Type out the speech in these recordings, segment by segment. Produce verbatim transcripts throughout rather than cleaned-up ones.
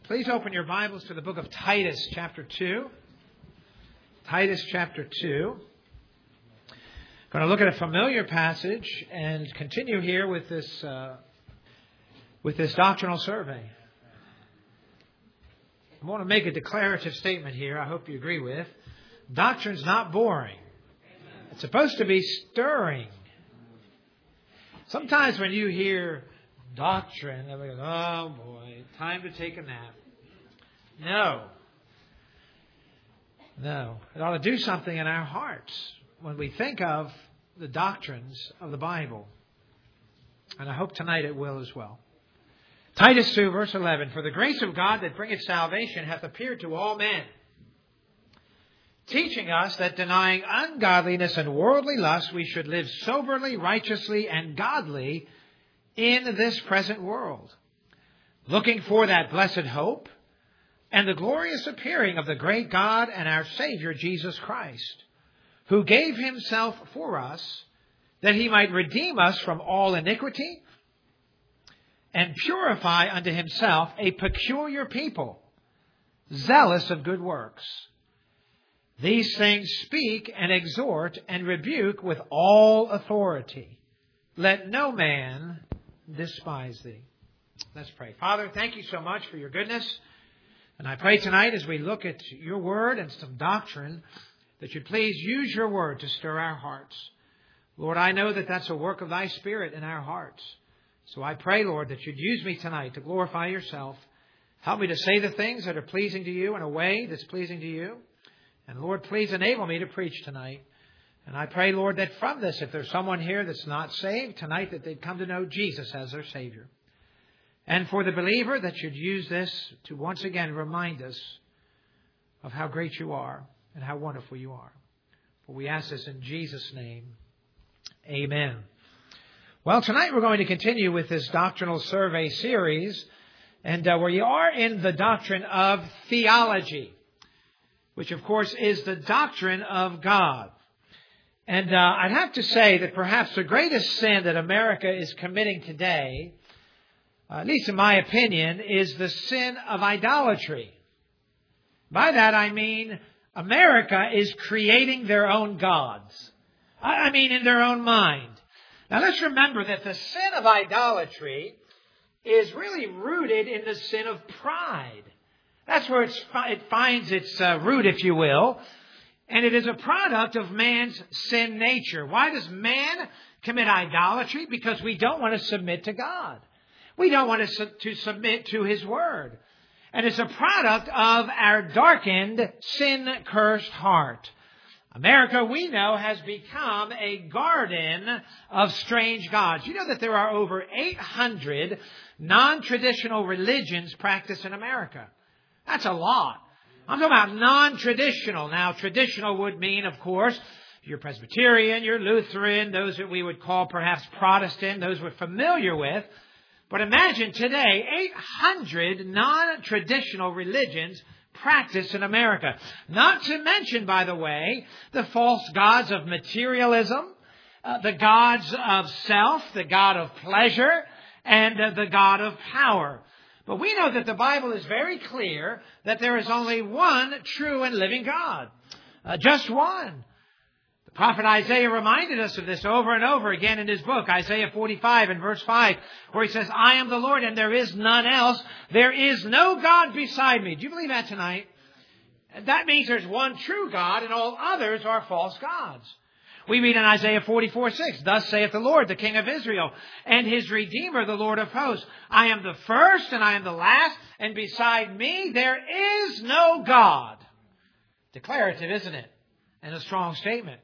Please open your Bibles to the book of Titus, chapter two. Titus, chapter two. Going to look at a familiar passage and continue here with this uh, with this doctrinal survey. I want to make a declarative statement here. I hope you agree with. Doctrine's not boring. It's supposed to be stirring. Sometimes when you hear doctrine, everybody goes, oh boy, time to take a nap. No. No. It ought to do something in our hearts when we think of the doctrines of the Bible. And I hope tonight it will as well. Titus two, verse eleven. For the grace of God that bringeth salvation hath appeared to all men, teaching us that denying ungodliness and worldly lust, we should live soberly, righteously, and godly in this present world, looking for that blessed hope and the glorious appearing of the great God and our Savior Jesus Christ, who gave himself for us, that he might redeem us from all iniquity and purify unto himself a peculiar people, zealous of good works. These things speak and exhort and rebuke with all authority. Let no man despise thee. Let's pray. Father, thank you so much for your goodness. And I pray tonight as we look at your word and some doctrine that you'd please use your word to stir our hearts. Lord, I know that that's a work of thy Spirit in our hearts. So I pray, Lord, that you'd use me tonight to glorify yourself. Help me to say the things that are pleasing to you in a way that's pleasing to you. And Lord, please enable me to preach tonight. And I pray, Lord, that from this, if there's someone here that's not saved tonight, that they'd come to know Jesus as their Savior. And for the believer, that you'd use this to once again remind us of how great you are and how wonderful you are. For we ask this in Jesus' name. Amen. Well, tonight we're going to continue with this doctrinal survey series, and uh, we are in the doctrine of theology, which of course is the doctrine of God. And uh, I'd have to say that perhaps the greatest sin that America is committing today, uh, at least in my opinion, is the sin of idolatry. By that I mean America is creating their own gods. I, I mean in their own mind. Now let's remember that the sin of idolatry is really rooted in the sin of pride. That's where it's, it finds its uh, root, if you will. And it is a product of man's sin nature. Why does man commit idolatry? Because we don't want to submit to God. We don't want to, su- to submit to his word. And it's a product of our darkened, sin-cursed heart. America, we know, has become a garden of strange gods. You know that there are over eight hundred non-traditional religions practiced in America. That's a lot. I'm talking about non-traditional. Now, traditional would mean, of course, you're Presbyterian, you're Lutheran, those that we would call perhaps Protestant, those we're familiar with. But imagine today, eight hundred non-traditional religions practiced in America. Not to mention, by the way, the false gods of materialism, uh, the gods of self, the god of pleasure, and uh, the god of power. But we know that the Bible is very clear that there is only one true and living God. Uh, just one. The prophet Isaiah reminded us of this over and over again in his book, Isaiah forty-five and verse five, where he says, I am the Lord and there is none else. There is no God beside me. Do you believe that tonight? That means there's one true God and all others are false gods. We read in Isaiah forty-four six, Thus saith the Lord, the King of Israel, and his Redeemer, the Lord of hosts. I am the first and I am the last, and beside me there is no God. Declarative, isn't it? And a strong statement.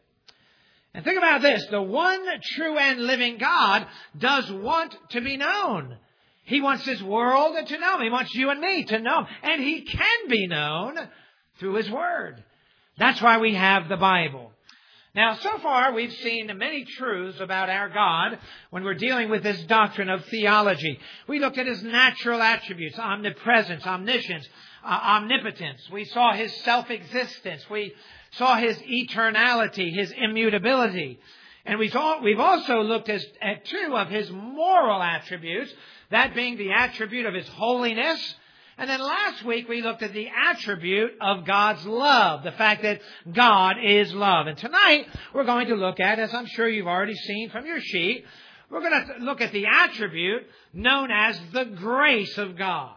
And think about this. The one true and living God does want to be known. He wants his world to know him. He wants you and me to know him. And he can be known through his word. That's why we have the Bible. Now, so far, we've seen many truths about our God when we're dealing with this doctrine of theology. We looked at his natural attributes, omnipresence, omniscience, uh, omnipotence. We saw his self-existence. We saw his eternality, his immutability. And we saw, we've also looked as, at two of his moral attributes, that being the attribute of his holiness And then last week we looked at the attribute of God's love, the fact that God is love. And tonight we're going to look at, as I'm sure you've already seen from your sheet, we're going to look at the attribute known as the grace of God.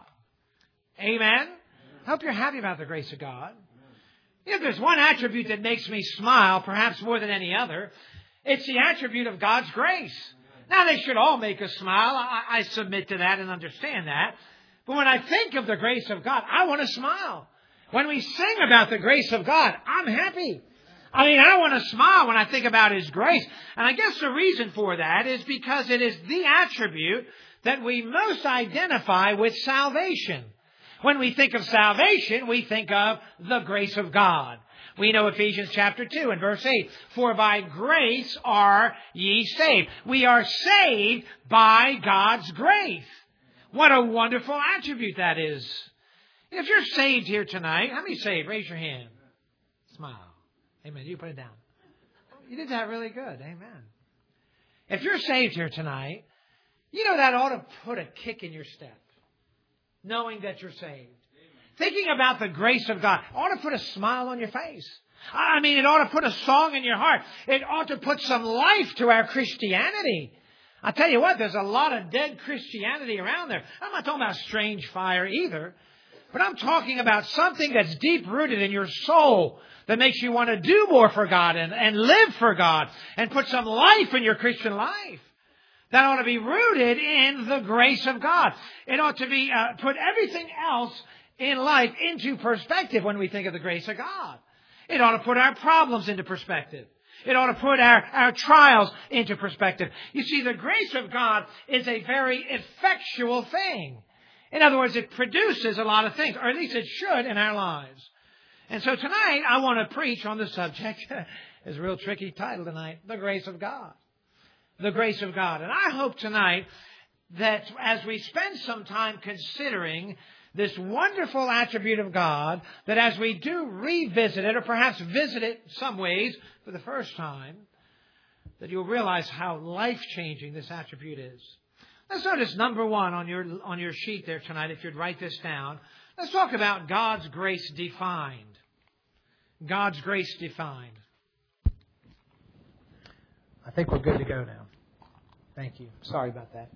Amen? I hope you're happy about the grace of God. If there's one attribute that makes me smile, perhaps more than any other, it's the attribute of God's grace. Now, they should all make us smile. I, I submit to that and understand that. But when I think of the grace of God, I want to smile. When we sing about the grace of God, I'm happy. I mean, I want to smile when I think about His grace. And I guess the reason for that is because it is the attribute that we most identify with salvation. When we think of salvation, we think of the grace of God. We know Ephesians chapter two and verse eight, for by grace are ye saved. We are saved by God's grace. What a wonderful attribute that is. If you're saved here tonight, how many saved? Raise your hand. Smile. Amen. You put it down. You did that really good. Amen. If you're saved here tonight, you know that ought to put a kick in your step, knowing that you're saved. Thinking about the grace of God ought to put a smile on your face. I mean, it ought to put a song in your heart. It ought to put some life to our Christianity. I tell you what, there's a lot of dead Christianity around there. I'm not talking about strange fire either, but I'm talking about something that's deep-rooted in your soul that makes you want to do more for God and, and live for God and put some life in your Christian life. That ought to be rooted in the grace of God. It ought to be uh, put everything else in life into perspective when we think of the grace of God. It ought to put our problems into perspective. It ought to put our, our trials into perspective. You see, the grace of God is a very effectual thing. In other words, it produces a lot of things, or at least it should in our lives. And so tonight, I want to preach on the subject. It's a real tricky title tonight, the grace of God. The grace of God. And I hope tonight that as we spend some time considering this wonderful attribute of God, that as we do revisit it, or perhaps visit it some ways for the first time, that you'll realize how life-changing this attribute is. Let's notice number one on your, on your sheet there tonight, if you'd write this down. Let's talk about God's grace defined. God's grace defined. I think we're good to go now. Thank you. Sorry about that.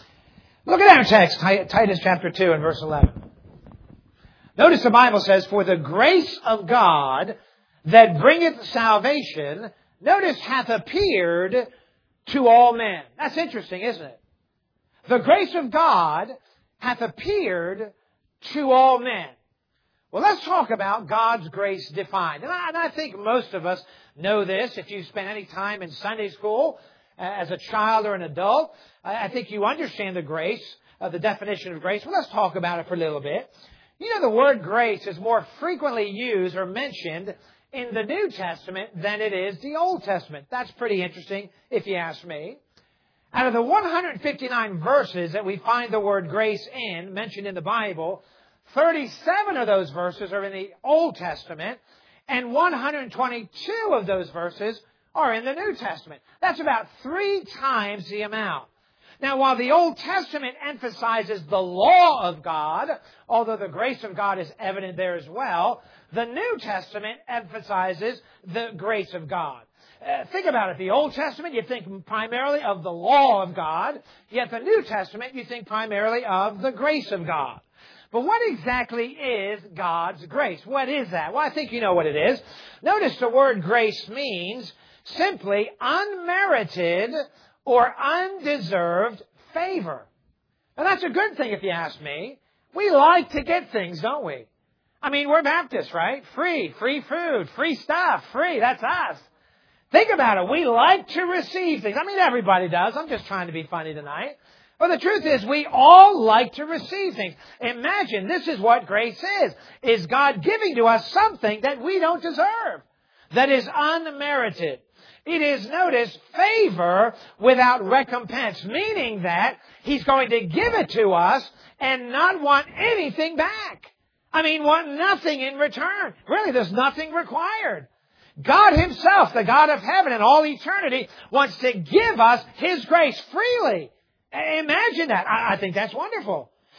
Look at our text, Titus chapter two and verse eleven. Notice the Bible says, for the grace of God that bringeth salvation, notice, hath appeared to all men. That's interesting, isn't it? The grace of God hath appeared to all men. Well, let's talk about God's grace defined. And I, and I think most of us know this. If you spent any time in Sunday school uh, as a child or an adult, I, I think you understand the grace, uh, the definition of grace. Well, let's talk about it for a little bit. You know, the word grace is more frequently used or mentioned in the New Testament than it is the Old Testament. That's pretty interesting, if you ask me. Out of the one hundred fifty-nine verses that we find the word grace in, mentioned in the Bible, thirty-seven of those verses are in the Old Testament, and one hundred twenty-two of those verses are in the New Testament. That's about three times the amount. Now, while the Old Testament emphasizes the law of God, although the grace of God is evident there as well, the New Testament emphasizes the grace of God. Uh, think about it. The Old Testament, you think primarily of the law of God, yet the New Testament, you think primarily of the grace of God. But what exactly is God's grace? What is that? Well, I think you know what it is. Notice the word grace means simply unmerited or undeserved favor. And that's a good thing if you ask me. We like to get things, don't we? I mean, we're Baptists, right? Free, free food, free stuff, free, that's us. Think about it. We like to receive things. I mean, everybody does. I'm just trying to be funny tonight. But the truth is, we all like to receive things. Imagine, this is what grace is. Is God giving to us something that we don't deserve, that is unmerited. It is, notice, favor without recompense, meaning that He's going to give it to us and not want anything back. I mean, want nothing in return. Really, there's nothing required. God Himself, the God of heaven and all eternity, wants to give us His grace freely. Imagine that. I think that's wonderful.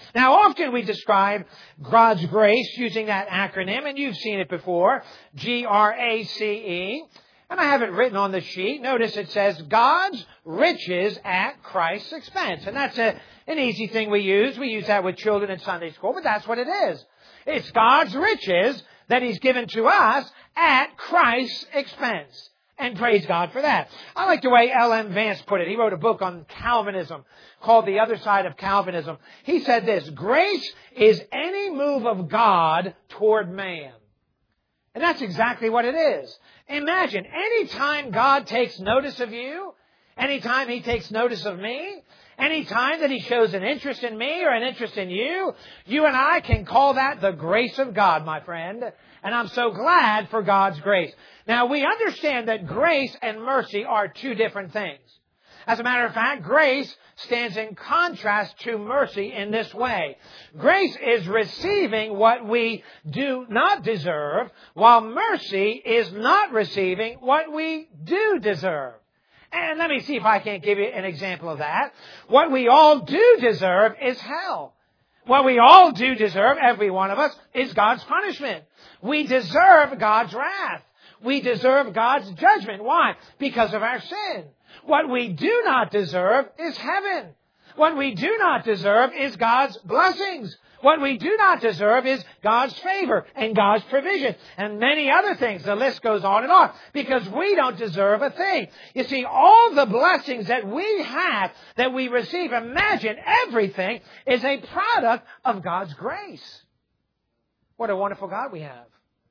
Now, often we describe God's grace using that acronym, and you've seen it before, G R A C E. And I have it written on the sheet. Notice it says God's riches at Christ's expense. And that's a, an easy thing we use. We use that with children in Sunday school, but that's what it is. It's God's riches that He's given to us at Christ's expense. And praise God for that. I like the way L M Vance put it. He wrote a book on Calvinism called The Other Side of Calvinism. He said this, grace is any move of God toward man. And that's exactly what it is. Imagine, anytime God takes notice of you, anytime He takes notice of me, anytime that He shows an interest in me or an interest in you, you and I can call that the grace of God, my friend. And I'm so glad for God's grace. Now, we understand that grace and mercy are two different things. As a matter of fact, grace stands in contrast to mercy in this way. Grace is receiving what we do not deserve, while mercy is not receiving what we do deserve. And let me see if I can't give you an example of that. What we all do deserve is hell. What we all do deserve, every one of us, is God's punishment. We deserve God's wrath. We deserve God's judgment. Why? Because of our sin. What we do not deserve is heaven. What we do not deserve is God's blessings. What we do not deserve is God's favor and God's provision and many other things. The list goes on and on because we don't deserve a thing. You see, all the blessings that we have, that we receive, imagine everything is a product of God's grace. What a wonderful God we have.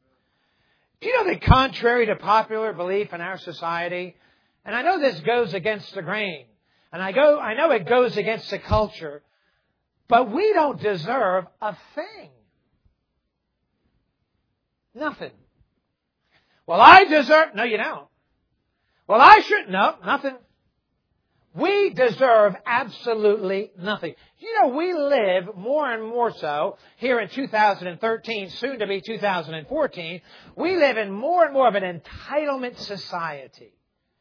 Do you know that contrary to popular belief in our society, and I know this goes against the grain, and I go, I know it goes against the culture, but we don't deserve a thing. Nothing. Well, I deserve... No, you don't. Well, I should... No, nothing. We deserve absolutely nothing. You know, we live more and more so here in two thousand thirteen, soon to be two thousand fourteen. We live in more and more of an entitlement society.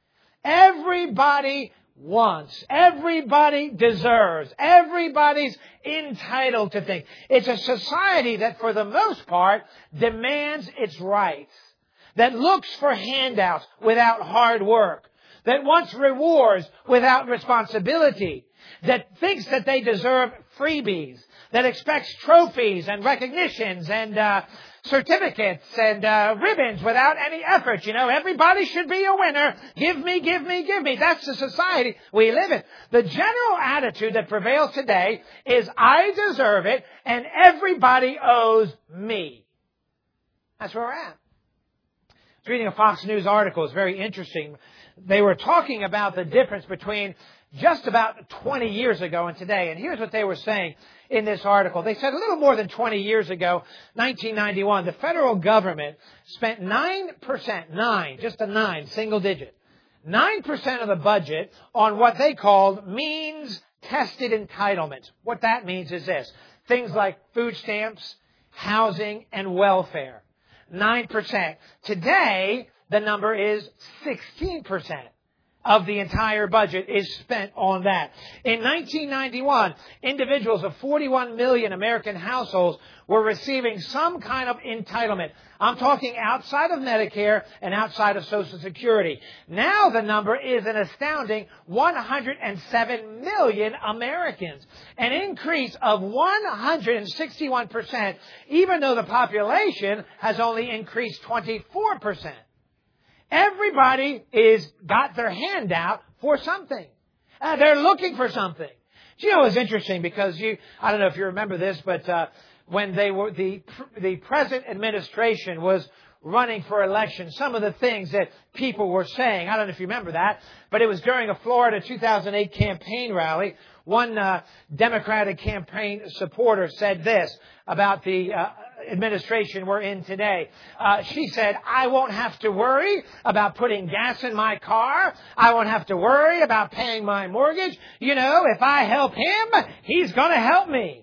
Everybody wants. Everybody deserves. Everybody's entitled to things. It's a society that, for the most part, demands its rights, that looks for handouts without hard work, that wants rewards without responsibility, that thinks that they deserve freebies, that expects trophies and recognitions and uh, certificates and uh, ribbons without any effort. You know, everybody should be a winner. Give me, give me, give me. That's the society we live in. The general attitude that prevails today is I deserve it and everybody owes me. That's where we're at. I was reading a Fox News article. It's very interesting. They were talking about the difference between just about twenty years ago and today. And here's what they were saying in this article. They said a little more than twenty years ago, nineteen ninety-one, the federal government spent nine percent, nine, just a nine, single digit, nine percent of the budget on what they called means-tested entitlements. What that means is this: things like food stamps, housing, and welfare. nine percent. Today, the number is sixteen percent of the entire budget is spent on that. In nineteen ninety-one, individuals of forty-one million American households were receiving some kind of entitlement. I'm talking outside of Medicare and outside of Social Security. Now the number is an astounding one hundred seven million Americans, an increase of one hundred sixty-one percent, even though the population has only increased twenty-four percent. Everybody is got their hand out for something. Uh, they're looking for something. Do you know, it's interesting because you, I don't know if you remember this, but uh, when they were, the, the present administration was running for election, some of the things that people were saying, I don't know if you remember that, but it was during a Florida two thousand eight campaign rally. One uh, Democratic campaign supporter said this about the uh, administration we're in today. Uh, she said, I won't have to worry about putting gas in my car. I won't have to worry about paying my mortgage. You know, if I help him, he's going to help me.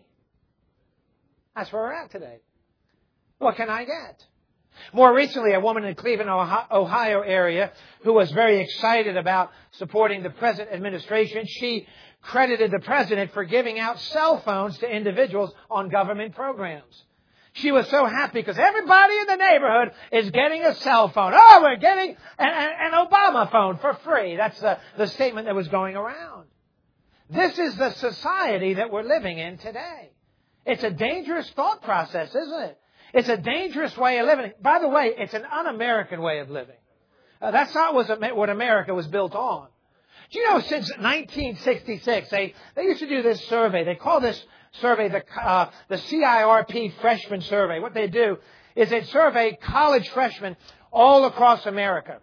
That's where we're at today. What can I get? More recently, a woman in Cleveland, Ohio area who was very excited about supporting the present administration, she credited the president for giving out cell phones to individuals on government programs. She was so happy because everybody in the neighborhood is getting a cell phone. Oh, we're getting an, an Obama phone for free. That's the, the statement that was going around. This is the society that we're living in today. It's a dangerous thought process, isn't it? It's a dangerous way of living. By the way, it's an un-American way of living. Uh, that's not what America was built on. Do you know, since nineteen sixty-six, they, they used to do this survey. They call this survey the, uh, the C I R P Freshman Survey. What they do is they survey college freshmen all across America.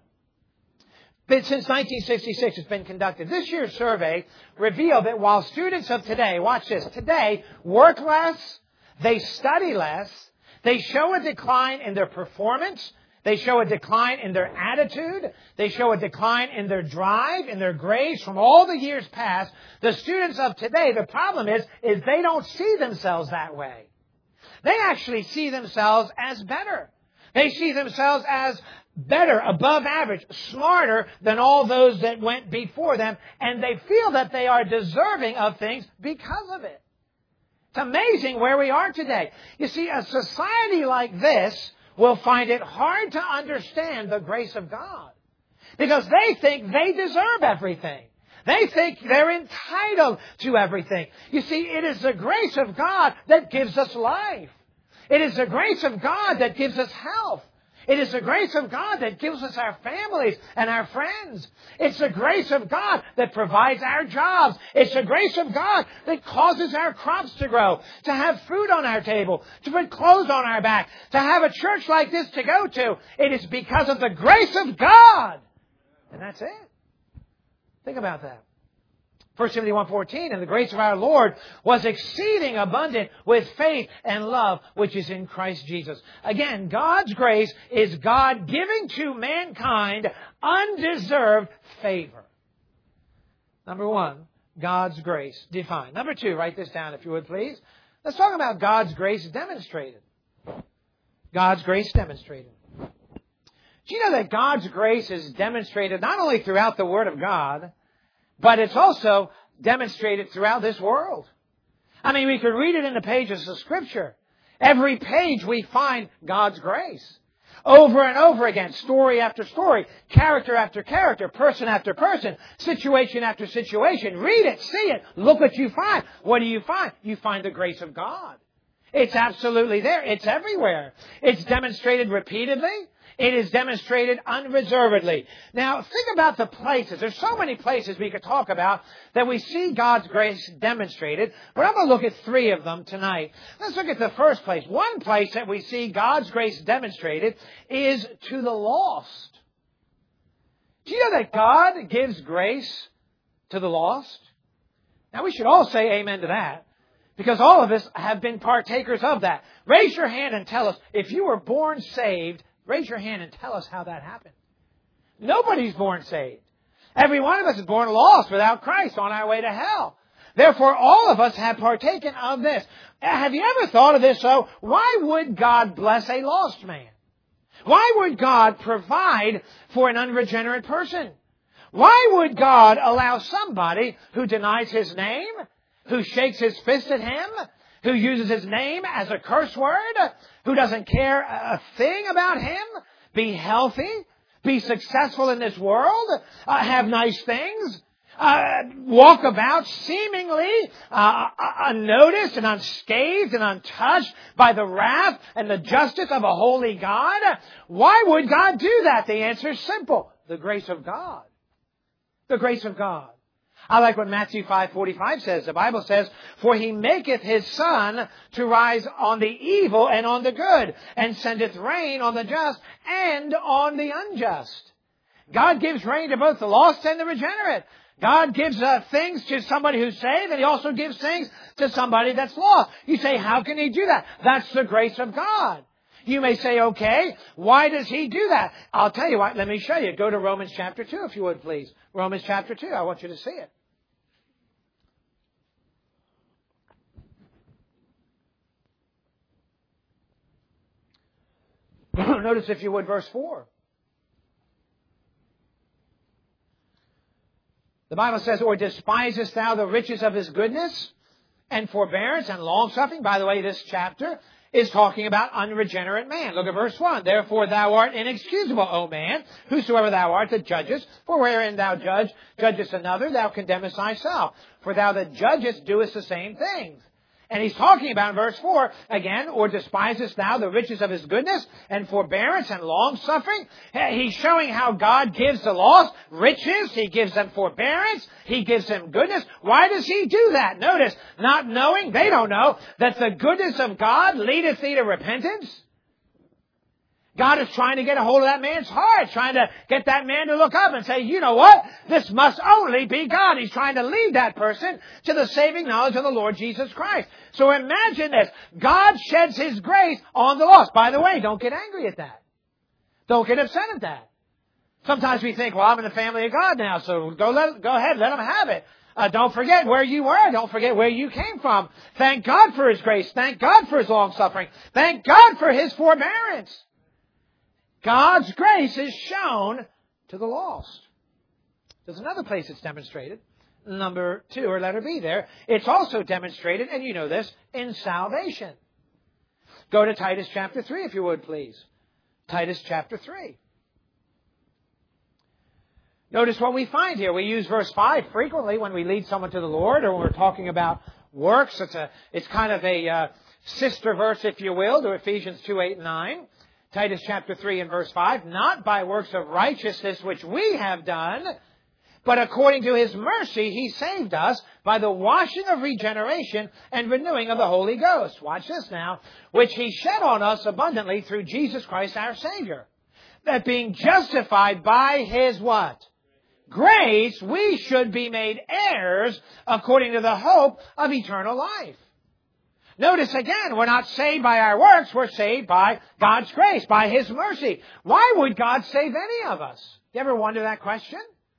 But since nineteen sixty-six, it's been conducted. This year's survey revealed that while students of today, watch this, today work less, they study less, they show a decline in their performance, they show a decline in their attitude, they show a decline in their drive, in their grades from all the years past. The students of today, the problem is, is they don't see themselves that way. They actually see themselves as better. They see themselves as better, above average, smarter than all those that went before them, and they feel that they are deserving of things because of it. It's amazing where we are today. You see, a society like this will find it hard to understand the grace of God because they think they deserve everything. They think they're entitled to everything. You see, it is the grace of God that gives us life. It is the grace of God that gives us health. It is the grace of God that gives us our families and our friends. It's the grace of God that provides our jobs. It's the grace of God that causes our crops to grow, to have food on our table, to put clothes on our back, to have a church like this to go to. It is because of the grace of God. And that's it. Think about that. First Timothy one fourteen, and the grace of our Lord was exceeding abundant with faith and love, which is in Christ Jesus. Again, God's grace is God giving to mankind undeserved favor. Number one, God's grace defined. Number two, write this down if you would please. Let's talk about God's grace demonstrated. God's grace demonstrated. Do you know that God's grace is demonstrated not only throughout the Word of God, but it's also demonstrated throughout this world. I mean, we could read it in the pages of Scripture. Every page we find God's grace. Over and over again, story after story, character after character, person after person, situation after situation. Read it, see it, look what you find. What do you find? You find the grace of God. It's absolutely there. It's everywhere. It's demonstrated repeatedly. It is demonstrated unreservedly. Now, think about the places. There's so many places we could talk about that we see God's grace demonstrated, but I'm going to look at three of them tonight. Let's look at the first place. One place that we see God's grace demonstrated is to the lost. Do you know that God gives grace to the lost? Now, we should all say amen to that, because all of us have been partakers of that. Raise your hand and tell us, if you were born saved, raise your hand and tell us how that happened. Nobody's born saved. Every one of us is born lost without Christ on our way to hell. Therefore, all of us have partaken of this. Have you ever thought of this, though? Why would God bless a lost man? Why would God provide for an unregenerate person? Why would God allow somebody who denies His name, who shakes his fist at Him, who uses His name as a curse word, who doesn't care a thing about Him, be healthy, be successful in this world, uh, have nice things, uh, walk about seemingly uh, unnoticed and unscathed and untouched by the wrath and the justice of a holy God? Why would God do that? The answer is simple. The grace of God. The grace of God. I like what Matthew five forty-five says. The Bible says, "For He maketh His sun to rise on the evil and on the good, and sendeth rain on the just and on the unjust." God gives rain to both the lost and the regenerate. God gives uh, things to somebody who's saved, and He also gives things to somebody that's lost. You say, how can He do that? That's the grace of God. You may say, okay, why does He do that? I'll tell you what, let me show you. Go to Romans chapter two, if you would, please. Romans chapter two, I want you to see it. Notice, if you would, verse four. The Bible says, or despisest thou the riches of His goodness and forbearance and long-suffering? By the way, this chapter is talking about unregenerate man. Look at verse one. Therefore thou art inexcusable, O man, whosoever thou art that judgest. For wherein thou judge, judgest another, thou condemnest thyself. For thou that judgest doest the same things. And he's talking about in verse four, again, or despisest thou the riches of His goodness and forbearance and long-suffering? He's showing how God gives the lost riches. He gives them forbearance. He gives them goodness. Why does He do that? Notice, not knowing, they don't know, that the goodness of God leadeth thee to repentance. God is trying to get a hold of that man's heart, trying to get that man to look up and say, you know what? This must only be God. He's trying to lead that person to the saving knowledge of the Lord Jesus Christ. So imagine this. God sheds His grace on the lost. By the way, don't get angry at that. Don't get upset at that. Sometimes we think, well, I'm in the family of God now, so go let, go ahead, let Him have it. Uh, don't forget where you were. Don't forget where you came from. Thank God for His grace. Thank God for His long-suffering. Thank God for His forbearance. God's grace is shown to the lost. There's another place it's demonstrated. Number two, or letter B there. It's also demonstrated, and you know this, in salvation. Go to Titus chapter three, if you would, please. Titus chapter three. Notice what we find here. We use verse five frequently when we lead someone to the Lord, or when we're talking about works. It's a, it's kind of a uh, sister verse, if you will, to Ephesians two, eight, and nine. Titus chapter three and verse five, not by works of righteousness which we have done, but according to His mercy He saved us by the washing of regeneration and renewing of the Holy Ghost. Watch this now. Which He shed on us abundantly through Jesus Christ our Savior. That being justified by His what? Grace, we should be made heirs according to the hope of eternal life. Notice again, we're not saved by our works, we're saved by God's grace, by His mercy. Why would God save any of us? You ever wonder that question?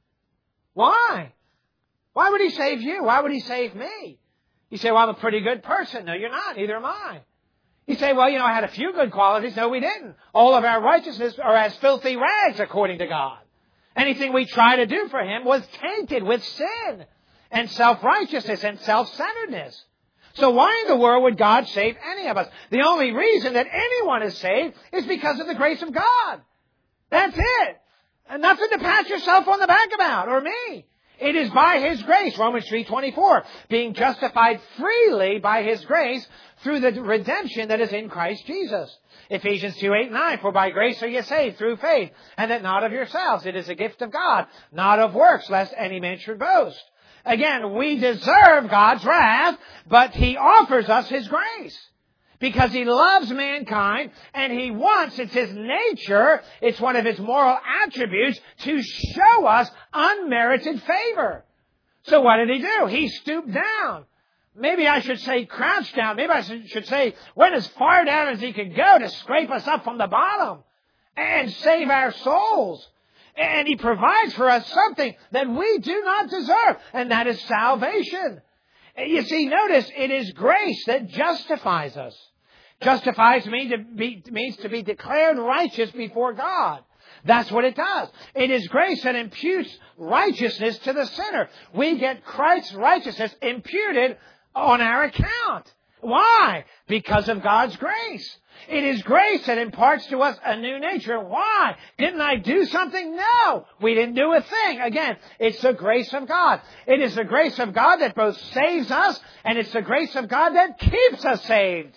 Why? Why would He save you? Why would He save me? You say, well, I'm a pretty good person. No, you're not. Neither am I. You say, well, you know, I had a few good qualities. No, we didn't. All of our righteousness are as filthy rags according to God. Anything we try to do for Him was tainted with sin and self-righteousness and self-centeredness. So why in the world would God save any of us? The only reason that anyone is saved is because of the grace of God. That's it. And nothing to pat yourself on the back about, or me. It is by His grace, Romans three twenty-four, being justified freely by His grace through the redemption that is in Christ Jesus. Ephesians two, eight, nine, for by grace are ye saved through faith, and that not of yourselves. It is a gift of God, not of works, lest any man should boast. Again, we deserve God's wrath, but He offers us His grace. Because He loves mankind, and He wants, it's His nature, it's one of His moral attributes, to show us unmerited favor. So what did He do? He stooped down. Maybe I should say crouched down. Maybe I should say went as far down as He could go to scrape us up from the bottom and save our souls. And He provides for us something that we do not deserve, and that is salvation. You see, notice, it is grace that justifies us. Justifies means to be, means to be declared righteous before God. That's what it does. It is grace that imputes righteousness to the sinner. We get Christ's righteousness imputed on our account. Why? Because of God's grace. It is grace that imparts to us a new nature. Why? Didn't I do something? No, we didn't do a thing. Again, it's the grace of God. It is the grace of God that both saves us, and it's the grace of God that keeps us saved.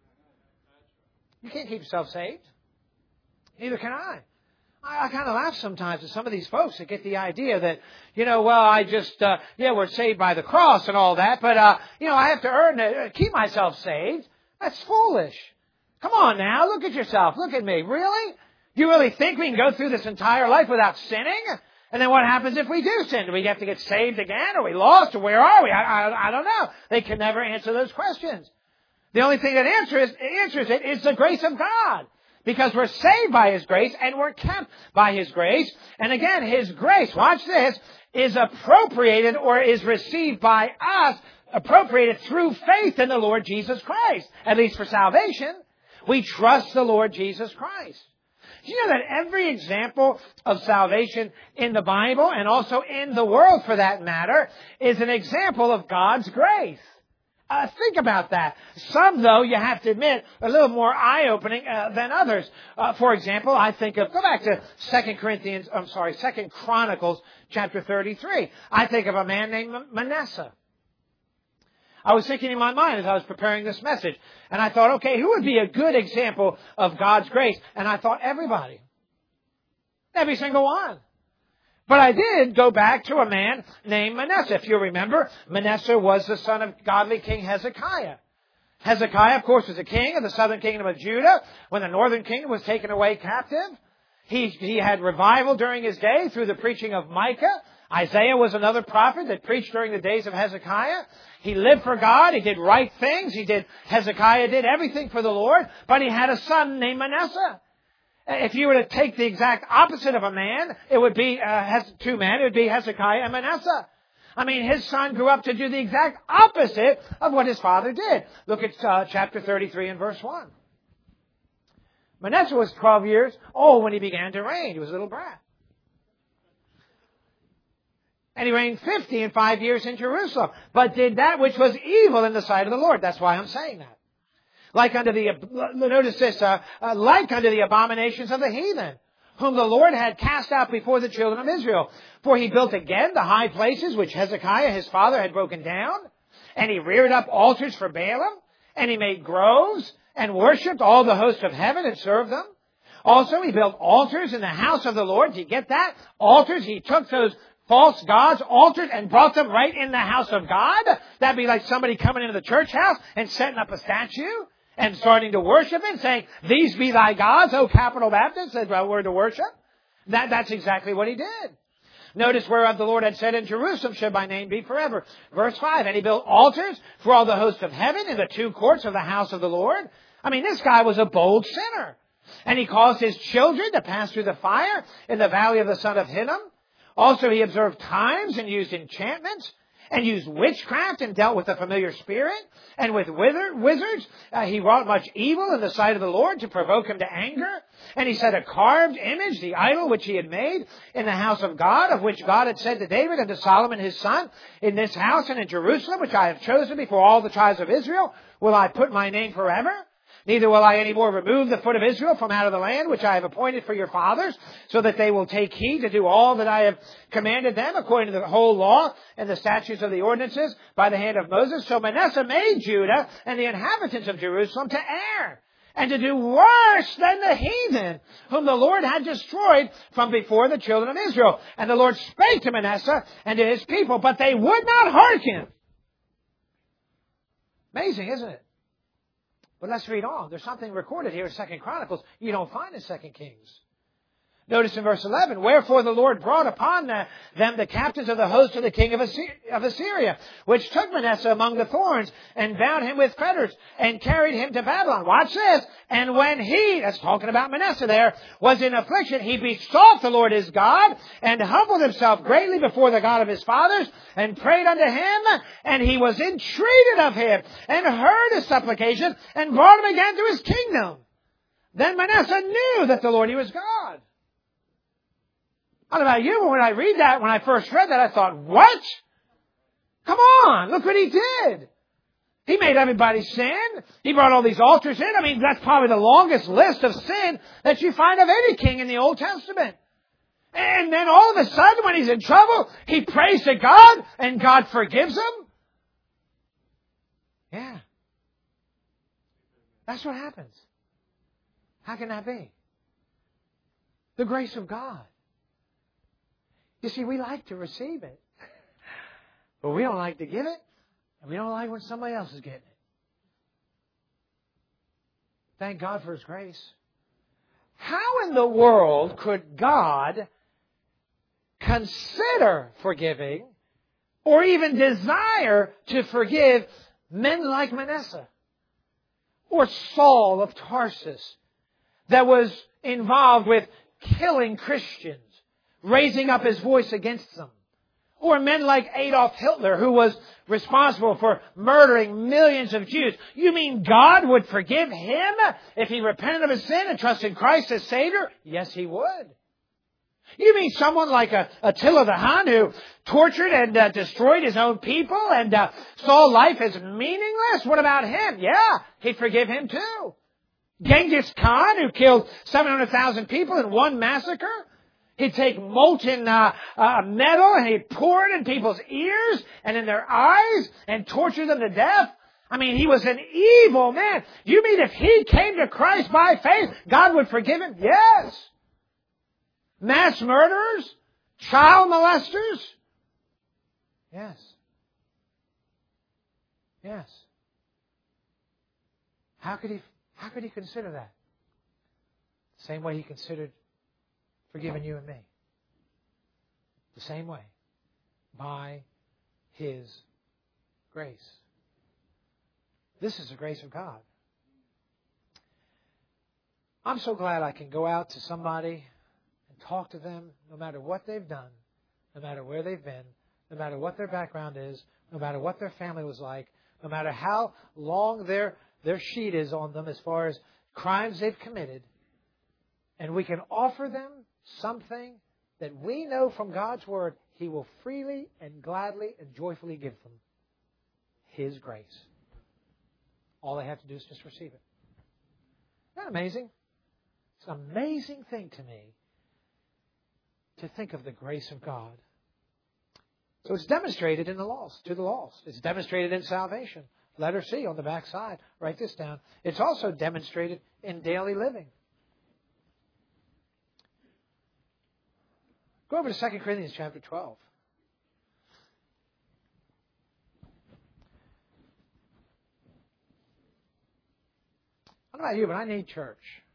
You can't keep yourself saved. Neither can I. I, I kind of laugh sometimes at some of these folks that get the idea that, you know, well, I just, uh, yeah, we're saved by the cross and all that, but, uh, you know, I have to earn it, keep myself saved. That's foolish. Come on now, look at yourself. Look at me. Really? Do you really think we can go through this entire life without sinning? And then what happens if we do sin? Do we have to get saved again? Are we lost? Or where are we? I, I, I don't know. They can never answer those questions. The only thing that answers, answers it is the grace of God. Because we're saved by His grace and we're kept by His grace. And again, His grace, watch this, is appropriated or is received by us, appropriated through faith in the Lord Jesus Christ. At least for salvation. We trust the Lord Jesus Christ. Do you know that every example of salvation in the Bible, and also in the world for that matter, is an example of God's grace? Uh, think about that. Some, though, you have to admit, are a little more eye-opening uh, than others. Uh, for example, I think of, go back to Second Corinthians, I'm sorry, Second Chronicles chapter thirty-three. I think of a man named Manasseh. I was thinking in my mind as I was preparing this message, and I thought, okay, who would be a good example of God's grace? And I thought, everybody. Every single one. But I did go back to a man named Manasseh. If you remember, Manasseh was the son of godly King Hezekiah. Hezekiah, of course, was the king of the southern kingdom of Judah when the northern kingdom was taken away captive. He, he had revival during his day through the preaching of Micah. Isaiah was another prophet that preached during the days of Hezekiah. He lived for God. He did right things. He did, Hezekiah did everything for the Lord. But he had a son named Manasseh. If you were to take the exact opposite of a man, it would be uh, two men. It would be Hezekiah and Manasseh. I mean, his son grew up to do the exact opposite of what his father did. Look at uh, chapter thirty-three and verse one. Manasseh was twelve years old when he began to reign. He was a little brat. And he reigned fifty and five years in Jerusalem, but did that which was evil in the sight of the Lord. That's why I'm saying that. Like unto the, notice this, uh, uh, like unto the abominations of the heathen, whom the Lord had cast out before the children of Israel. For he built again the high places which Hezekiah his father had broken down, and he reared up altars for Baalim, and he made groves, and worshipped all the hosts of heaven, and served them. Also he built altars in the house of the Lord. Do you get that? Altars, he took those false gods, altars, and brought them right in the house of God. That'd be like somebody coming into the church house and setting up a statue and starting to worship it, saying, these be thy gods, O Capital Baptist, said, well, we're to worship. That, that's exactly what he did. Notice whereof the Lord had said, in Jerusalem should my name be forever. Verse five, and he built altars for all the hosts of heaven in the two courts of the house of the Lord. I mean, this guy was a bold sinner. And he caused his children to pass through the fire in the valley of the son of Hinnom. Also he observed times and used enchantments, and used witchcraft and dealt with the familiar spirit, and with wither, wizards. Uh, he wrought much evil in the sight of the Lord to provoke him to anger. And he set a carved image, the idol which he had made, in the house of God, of which God had said to David and to Solomon his son, in this house and in Jerusalem, which I have chosen before all the tribes of Israel, will I put my name forever. Neither will I any more remove the foot of Israel from out of the land which I have appointed for your fathers, so that they will take heed to do all that I have commanded them, according to the whole law and the statutes of the ordinances by the hand of Moses. So Manasseh made Judah and the inhabitants of Jerusalem to err, and to do worse than the heathen, whom the Lord had destroyed from before the children of Israel. And the Lord spake to Manasseh and to his people, but they would not hearken. Amazing, isn't it? But let's read on. There's something recorded here in Second Chronicles you don't find in Second Kings. Notice in verse eleven, wherefore the Lord brought upon them the captains of the host of the king of Assyria, which took Manasseh among the thorns, and bound him with fetters, and carried him to Babylon. Watch this. And when he, that's talking about Manasseh there, was in affliction, he besought the Lord his God, and humbled himself greatly before the God of his fathers, and prayed unto him, and he was entreated of him, and heard his supplication, and brought him again to his kingdom. Then Manasseh knew that the Lord, he was God. I don't know about you, but when I read that, when I first read that, I thought, what? Come on, look what he did. He made everybody sin. He brought all these altars in. I mean, that's probably the longest list of sin that you find of any king in the Old Testament. And then all of a sudden, when he's in trouble, he prays to God, and God forgives him. Yeah. That's what happens. How can that be? The grace of God. You see, we like to receive it, but we don't like to give it, and we don't like when somebody else is getting it. Thank God for His grace. How in the world could God consider forgiving or even desire to forgive men like Manasseh or Saul of Tarsus that was involved with killing Christians, raising up his voice against them? Or men like Adolf Hitler, who was responsible for murdering millions of Jews. You mean God would forgive him if he repented of his sin and trusted Christ as Savior? Yes, He would. You mean someone like uh, Attila the Hun, who tortured and uh, destroyed his own people and uh, saw life as meaningless? What about him? Yeah, He'd forgive him too. Genghis Khan, who killed seven hundred thousand people in one massacre? He'd take molten uh, uh, metal and he'd pour it in people's ears and in their eyes and torture them to death. I mean, he was an evil man. You mean if he came to Christ by faith, God would forgive him? Yes. Mass murderers? Child molesters? Yes. Yes. How could he, how could he consider that? Same way He considered forgiving you and me. The same way. By His grace. This is the grace of God. I'm so glad I can go out to somebody and talk to them no matter what they've done, no matter where they've been, no matter what their background is, no matter what their family was like, no matter how long their, their sheet is on them as far as crimes they've committed. And we can offer them something that we know from God's Word He will freely and gladly and joyfully give them. His grace. All they have to do is just receive it. Isn't that amazing? It's an amazing thing to me to think of the grace of God. So it's demonstrated in the lost, to the lost. It's demonstrated in salvation. Letter C on the back side. Write this down. It's also demonstrated in daily living. Go over to Second Corinthians chapter twelve. I don't know about you, but I need church.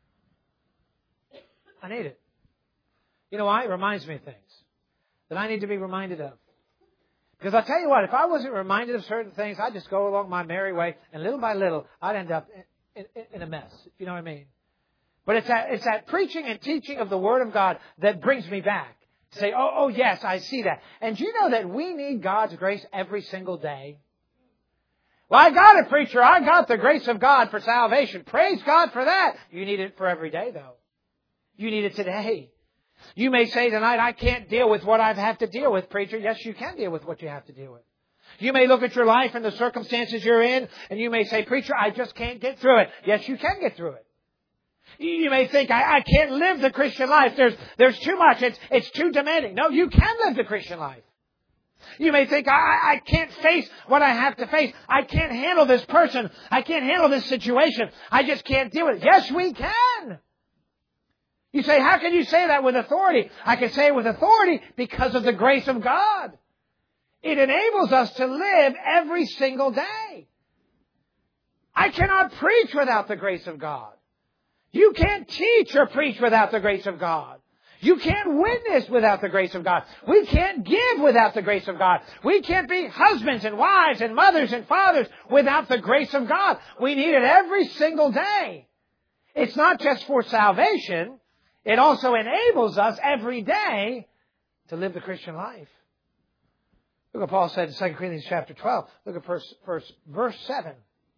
I need it. You know why? It reminds me of things that I need to be reminded of. Because I'll tell you what, if I wasn't reminded of certain things, I'd just go along my merry way, and little by little, I'd end up in, in, in a mess, if you know what I mean. But it's that, it's that preaching and teaching of the Word of God that brings me back. Say, oh, oh, yes, I see that. And do you know that we need God's grace every single day? Well, I got it, preacher. I got the grace of God for salvation. Praise God for that. You need it for every day, though. You need it today. You may say tonight, I can't deal with what I have to deal with, preacher. Yes, you can deal with what you have to deal with. You may look at your life and the circumstances you're in, and you may say, preacher, I just can't get through it. Yes, you can get through it. You may think, I, I can't live the Christian life. There's, there's too much. It's, it's too demanding. No, you can live the Christian life. You may think, I, I can't face what I have to face. I can't handle this person. I can't handle this situation. I just can't deal with it. Yes, we can. You say, how can you say that with authority? I can say it with authority because of the grace of God. It enables us to live every single day. I cannot preach without the grace of God. You can't teach or preach without the grace of God. You can't witness without the grace of God. We can't give without the grace of God. We can't be husbands and wives and mothers and fathers without the grace of God. We need it every single day. It's not just for salvation. It also enables us every day to live the Christian life. Look what Paul said in Second Corinthians chapter twelve. Look at verse, verse, verse seven.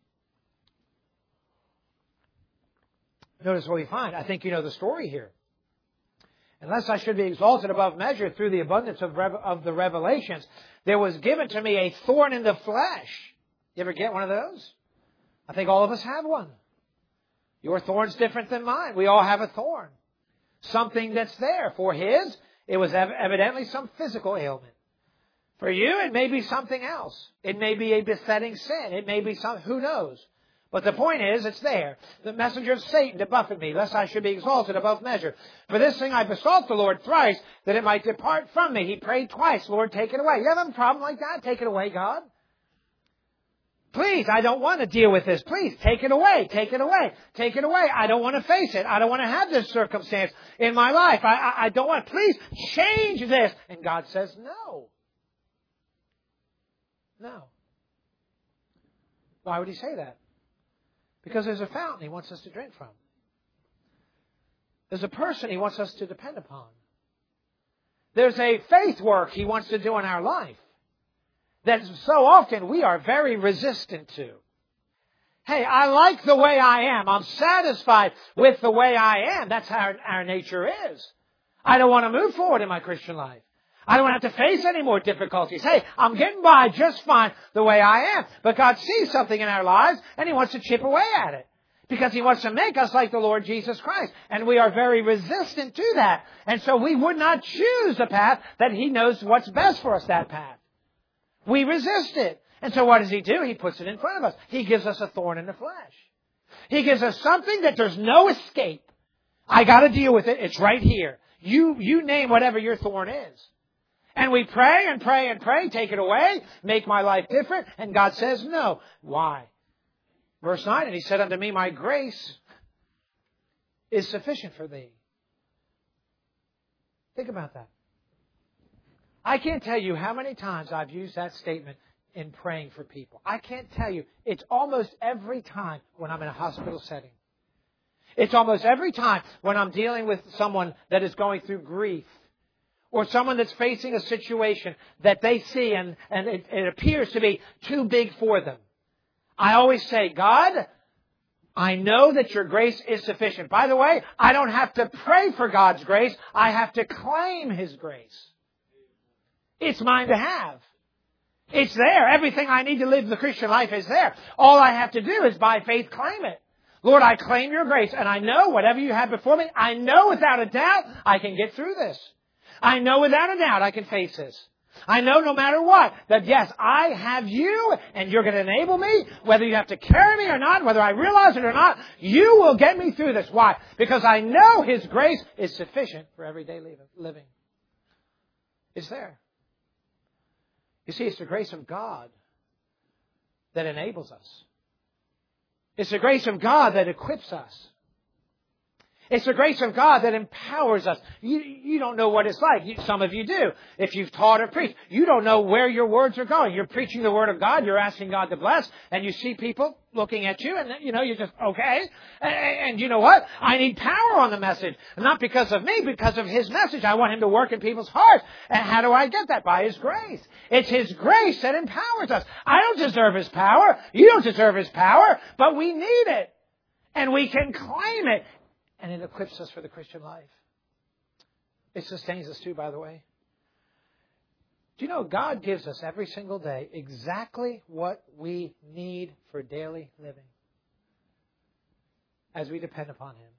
Notice what we find. I think you know the story here. Unless I should be exalted above measure through the abundance of, rev- of the revelations, there was given to me a thorn in the flesh. You ever get one of those? I think all of us have one. Your thorn's different than mine. We all have a thorn. Something that's there. For his, it was ev- evidently some physical ailment. For you, it may be something else. It may be a besetting sin. It may be some, who knows? But the point is, it's there. The messenger of Satan to buffet me, lest I should be exalted above measure. For this thing I besought the Lord thrice, that it might depart from me. He prayed twice, Lord, take it away. You have a problem like that? Take it away, God. Please, I don't want to deal with this. Please, take it away, take it away, take it away. I don't want to face it. I don't want to have this circumstance in my life. I, I, I don't want, please change this. And God says, no. No. Why would he say that? Because there's a fountain he wants us to drink from. There's a person he wants us to depend upon. There's a faith work He wants to do in our life that so often we are very resistant to. Hey, I like the way I am. I'm satisfied with the way I am. That's how our nature is. I don't want to move forward in my Christian life. I don't have to face any more difficulties. Hey, I'm getting by just fine the way I am. But God sees something in our lives and He wants to chip away at it. Because He wants to make us like the Lord Jesus Christ. And we are very resistant to that. And so we would not choose the path that He knows what's best for us, that path. We resist it. And so what does He do? He puts it in front of us. He gives us a thorn in the flesh. He gives us something that there's no escape. I got to deal with it. It's right here. You, you name whatever your thorn is. And we pray and pray and pray, take it away, make my life different. And God says no. Why? Verse nine, and He said unto me, my grace is sufficient for thee. Think about that. I can't tell you how many times I've used that statement in praying for people. I can't tell you. It's almost every time when I'm in a hospital setting. It's almost every time when I'm dealing with someone that is going through grief or someone that's facing a situation that they see and, and it, it appears to be too big for them. I always say, God, I know that your grace is sufficient. By the way, I don't have to pray for God's grace. I have to claim His grace. It's mine to have. It's there. Everything I need to live the Christian life is there. All I have to do is by faith claim it. Lord, I claim your grace, and I know whatever you have before me, I know without a doubt I can get through this. I know without a doubt I can face this. I know no matter what, that yes, I have you, and you're going to enable me, whether you have to carry me or not, whether I realize it or not, you will get me through this. Why? Because I know His grace is sufficient for everyday living. It's there. You see, it's the grace of God that enables us. It's the grace of God that equips us. It's the grace of God that empowers us. You, you don't know what it's like. You, some of you do. If you've taught or preached, you don't know where your words are going. You're preaching the Word of God. You're asking God to bless. And you see people looking at you. And, you know, you're just, okay. And, and you know what? I need power on the message. Not because of me, because of His message. I want Him to work in people's hearts. And how do I get that? By His grace. It's His grace that empowers us. I don't deserve His power. You don't deserve His power. But we need it. And we can claim it. And it equips us for the Christian life. It sustains us too, by the way. Do you know God gives us every single day exactly what we need for daily living as we depend upon Him?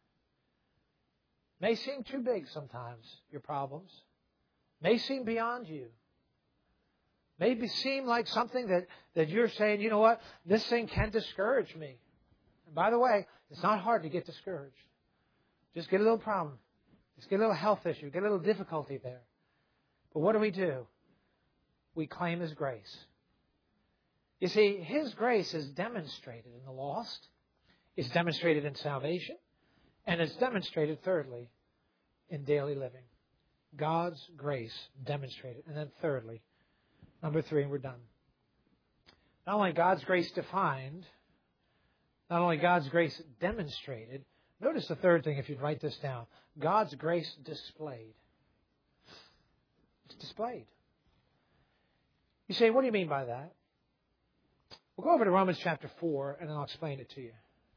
May seem too big sometimes, your problems. May seem beyond you. May seem like something that, that you're saying, you know what, this thing can discourage me. And by the way, it's not hard to get discouraged. Just get a little problem. Just get a little health issue. Get a little difficulty there. But what do we do? We claim His grace. You see, His grace is demonstrated in the lost. It's demonstrated in salvation. And it's demonstrated, thirdly, in daily living. God's grace demonstrated. And then thirdly, number three, and we're done. Not only God's grace defined, not only God's grace demonstrated, notice the third thing if you'd write this down. God's grace displayed. It's displayed. You say, what do you mean by that? We'll go over to Romans chapter four and then I'll explain it to you.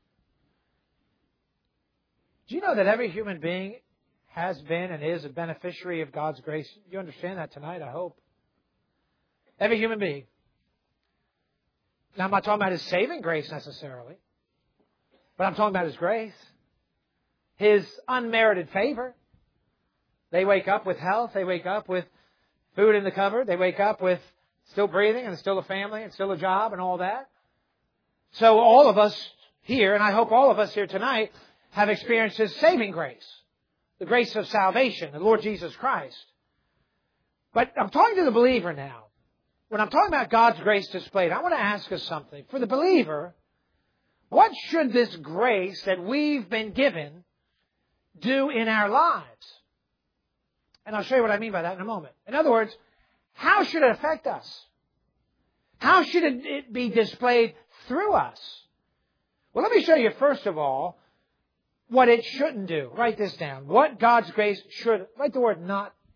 Do you know that every human being has been and is a beneficiary of God's grace? You understand that tonight, I hope. Every human being. Now, I'm not talking about His saving grace necessarily, but I'm talking about His grace. His unmerited favor. They wake up with health. They wake up with food in the cupboard. They wake up with still breathing and still a family and still a job and all that. So all of us here, and I hope all of us here tonight, have experienced His saving grace. The grace of salvation, the Lord Jesus Christ. But I'm talking to the believer now. When I'm talking about God's grace displayed, I want to ask us something. For the believer, what should this grace that we've been given do in our lives? And I'll show you what I mean by that in a moment. In other words, how should it affect us? How should it be displayed through us? Well, let me show you first of all what it shouldn't do. Write this down. What God's grace should, write the word not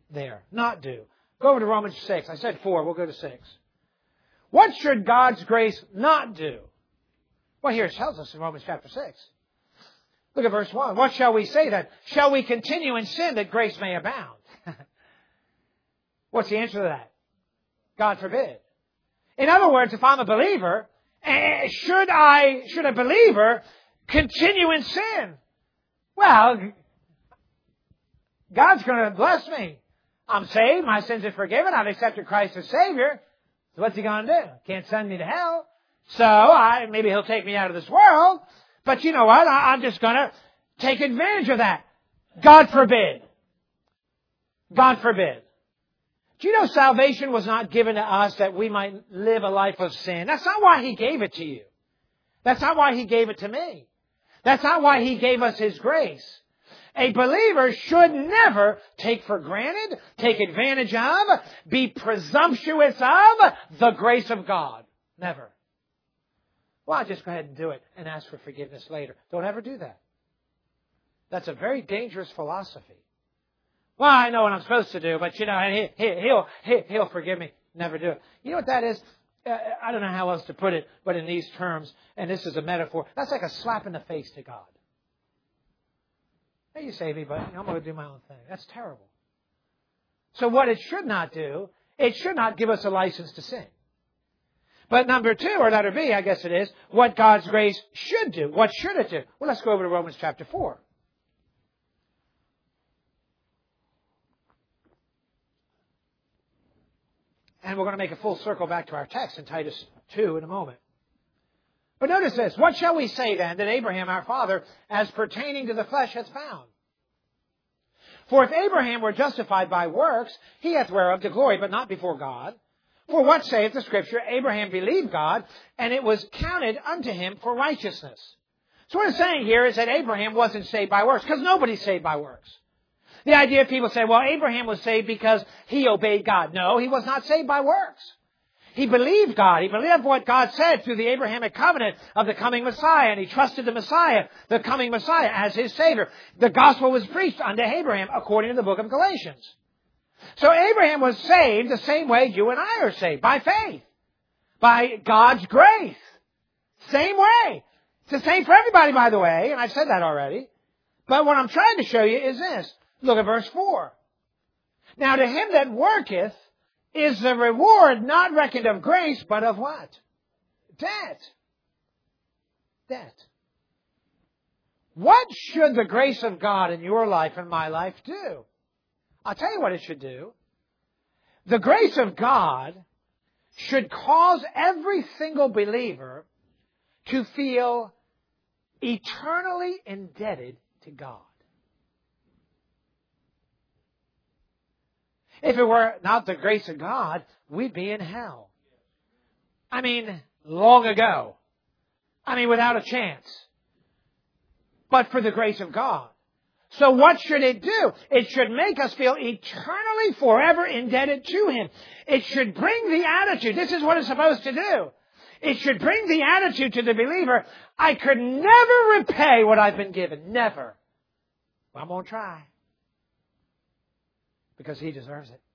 there. Not do. Go over to Romans six. I said four. We'll go to six. What should God's grace not do? Well, here it tells us in Romans chapter six. Look at verse one. What shall we say then? Shall we continue in sin that grace may abound? What's the answer to that? God forbid. In other words, if I'm a believer, should I, should a believer continue in sin? Well, God's going to bless me. I'm saved. My sins are forgiven. I've accepted Christ as Savior. So what's He going to do? Can't send me to hell. So I, maybe He'll take me out of this world. But you know what? I, I'm just going to take advantage of that. God forbid. God forbid. Do you know salvation was not given to us that we might live a life of sin? That's not why He gave it to you. That's not why He gave it to me. That's not why He gave us His grace. A believer should never take for granted, take advantage of, be presumptuous of the grace of God. Never. Well, I'll just go ahead and do it and ask for forgiveness later. Don't ever do that. That's a very dangerous philosophy. Well, I know what I'm supposed to do, but you know, he, he, he'll, he, he'll forgive me. Never do it. You know what that is? Uh, I don't know how else to put it, but in these terms, and this is a metaphor, that's like a slap in the face to God. Hey, you save me, but I'm going to do my own thing. That's terrible. So what it should not do, it should not give us a license to sin. But number two, or letter B, I guess it is, what God's grace should do. What should it do? Well, let's go over to Romans chapter four. And we're going to make a full circle back to our text in Titus two in a moment. But notice this. What shall we say then that Abraham our father, as pertaining to the flesh, hath found? For if Abraham were justified by works, he hath whereof to glory, but not before God. For what saith the Scripture? Abraham believed God, and it was counted unto him for righteousness. So what it's saying here is that Abraham wasn't saved by works, because nobody's saved by works. The idea of people say, well, Abraham was saved because he obeyed God. No, he was not saved by works. He believed God. He believed what God said through the Abrahamic covenant of the coming Messiah, and he trusted the Messiah, the coming Messiah, as his Savior. The gospel was preached unto Abraham according to the book of Galatians. So Abraham was saved the same way you and I are saved, by faith, by God's grace. Same way. It's the same for everybody, by the way, and I've said that already. But what I'm trying to show you is this. Look at verse four. Now to him that worketh is the reward not reckoned of grace, but of what? Debt. Debt. What should the grace of God in your life and my life do? I'll tell you what it should do. The grace of God should cause every single believer to feel eternally indebted to God. If it were not the grace of God, we'd be in hell. I mean, long ago. I mean, without a chance. But for the grace of God. So what should it do? It should make us feel eternally, forever indebted to Him. It should bring the attitude. This is what it's supposed to do. It should bring the attitude to the believer, I could never repay what I've been given. Never. Well, I'm going to try. Because He deserves it.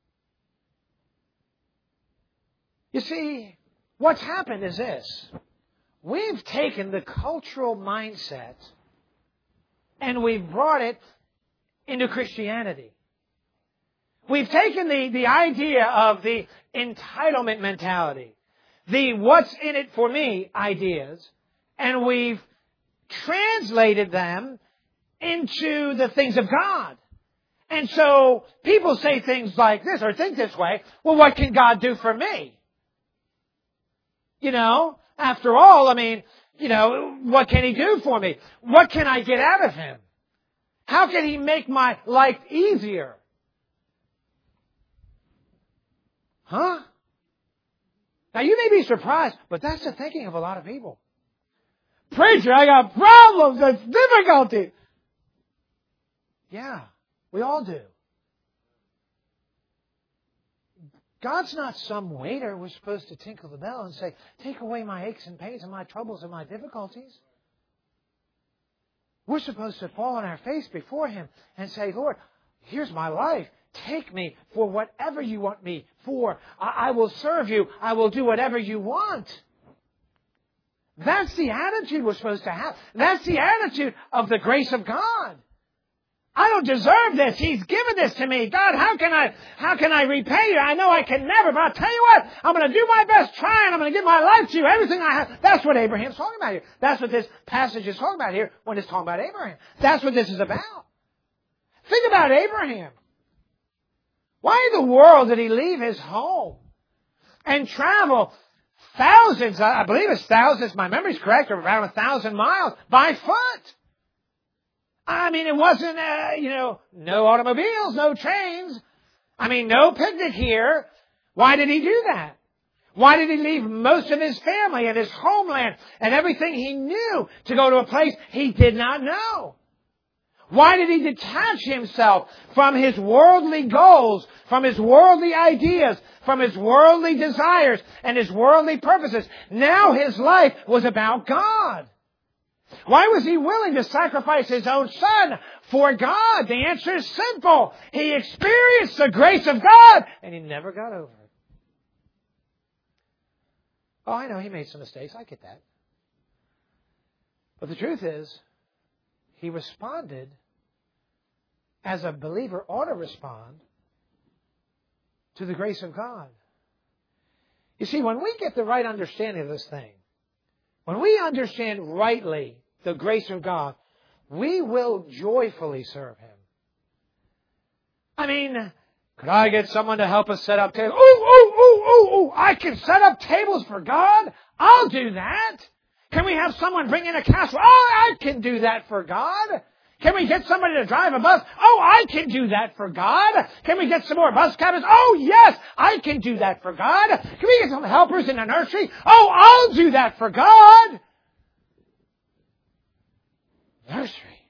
You see, what's happened is this. We've taken the cultural mindset and we've brought it into Christianity. We've taken the, the idea of the entitlement mentality, the what's in it for me ideas, and we've translated them into the things of God. And so people say things like this or think this way, well, what can God do for me? You know, after all, I mean, you know, what can He do for me? What can I get out of Him? How can He make my life easier? Huh? Now you may be surprised, but that's the thinking of a lot of people. Preacher, I got problems, there's difficulty. Yeah, we all do. God's not some waiter we're supposed to tinkle the bell and say, take away my aches and pains and my troubles and my difficulties. We're supposed to fall on our face before Him and say, Lord, here's my life. take me for whatever you want me for. I, I will serve you. I will do whatever you want. That's the attitude we're supposed to have. That's the attitude of the grace of God. I don't deserve this. He's given this to me. God, how can I, how can I repay you? I know I can never, but I'll tell you what, I'm going to do my best trying. I'm going to give my life to you. Everything I have. That's what Abraham's talking about here. That's what this passage is talking about here when it's talking about Abraham. That's what this is about. Think about Abraham. Why in the world did he leave his home and travel thousands, I believe it's thousands, my memory's correct, or around a thousand miles by foot? I mean, it wasn't, uh, you know, no automobiles, no trains. I mean, no picnic here. Why did he do that? Why did he leave most of his family and his homeland and everything he knew to go to a place he did not know? Why did he detach himself from his worldly goals, from his worldly ideas, from his worldly desires and his worldly purposes? Now his life was about God. Why was he willing to sacrifice his own son for God? The answer is simple. He experienced the grace of God and he never got over it. Oh, I know he made some mistakes. I get that. But the truth is, he responded as a believer ought to respond to the grace of God. You see, when we get the right understanding of this thing, when we understand rightly the grace of God, we will joyfully serve Him. I mean, could I get someone to help us set up tables? Oh, oh, oh, oh, oh, I can set up tables for God? I'll do that. Can we have someone bring in a casserole? Oh, I can do that for God. Can we get somebody to drive a bus? Oh, I can do that for God. Can we get some more bus cabins? Oh, yes, I can do that for God. Can we get some helpers in the nursery? Oh, I'll do that for God. Nursery.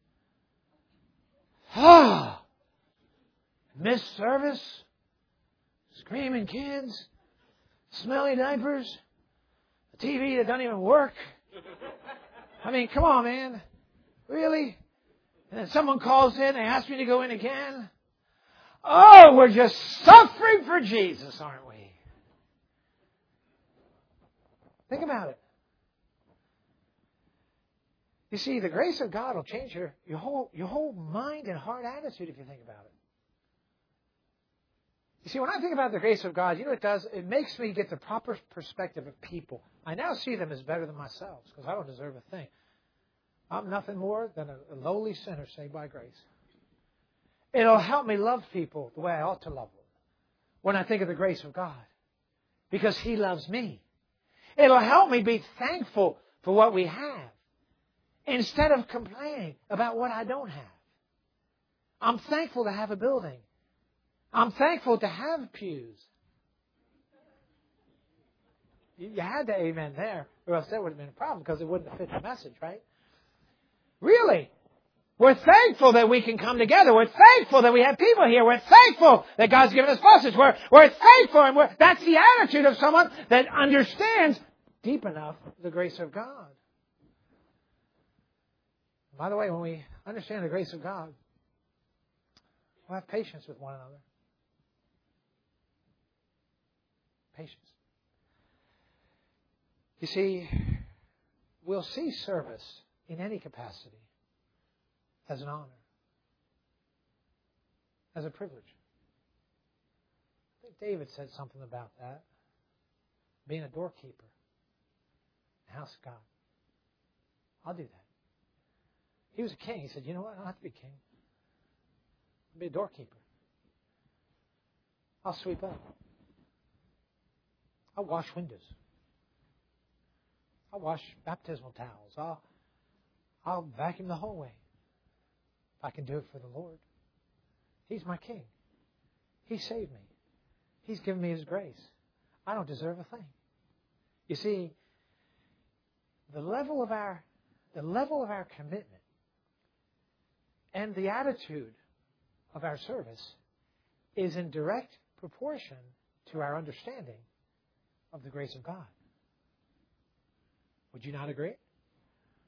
Ah. Missed service. Screaming kids. Smelly diapers. A T V that doesn't even work. I mean, come on, man. Really? And then someone calls in, they ask me to go in again. Oh, we're just suffering for Jesus, aren't we? Think about it. You see, the grace of God will change your, your whole your whole mind and heart attitude if you think about it. You see, when I think about the grace of God, you know what it does? It makes me get the proper perspective of people. I now see them as better than myself because I don't deserve a thing. I'm nothing more than a lowly sinner saved by grace. It'll help me love people the way I ought to love them when I think of the grace of God because He loves me. It'll help me be thankful for what we have instead of complaining about what I don't have. I'm thankful to have a building. I'm thankful to have pews. You had to amen there, or else that would have been a problem because it wouldn't have fit the message, right? Really. We're thankful that we can come together. We're thankful that we have people here. We're thankful that God's given us buses. We're, we're thankful, and we're, that's the attitude of someone that understands deep enough the grace of God. By the way, when we understand the grace of God, we'll have patience with one another. Patience. You see, we'll see service in any capacity as an honor, as a privilege. I think David said something about that. Being a doorkeeper in the house of God. I'll do that. He was a king. He said, you know what? I don't have to be king. I'll be a doorkeeper. I'll sweep up. I'll wash windows. I'll wash baptismal towels. I'll, I'll vacuum the hallway. If I can do it for the Lord. He's my king. He saved me. He's given me His grace. I don't deserve a thing. You see, the level of our, the level of our commitment and the attitude of our service is in direct proportion to our understanding of the grace of God. Would you not agree?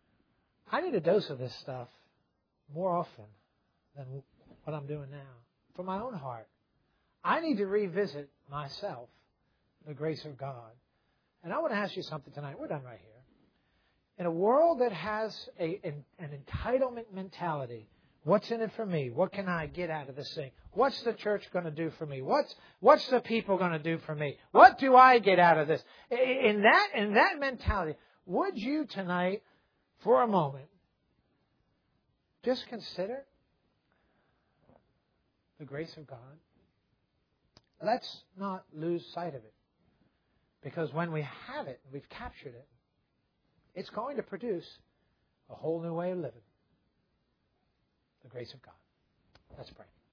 I need a dose of this stuff more often than what I'm doing now. for my own heart. I need to revisit myself, the grace of God. And I want to ask you something tonight. We're done right here. In a world that has a, an, an entitlement mentality, what's in it for me? What can I get out of this thing? What's the church going to do for me? What's what's the people going to do for me? What do I get out of this? In that in that mentality, would you tonight, for a moment, just consider the grace of God? Let's not lose sight of it. Because when we have it, we've captured it, it's going to produce a whole new way of living. The grace of God. Let's pray.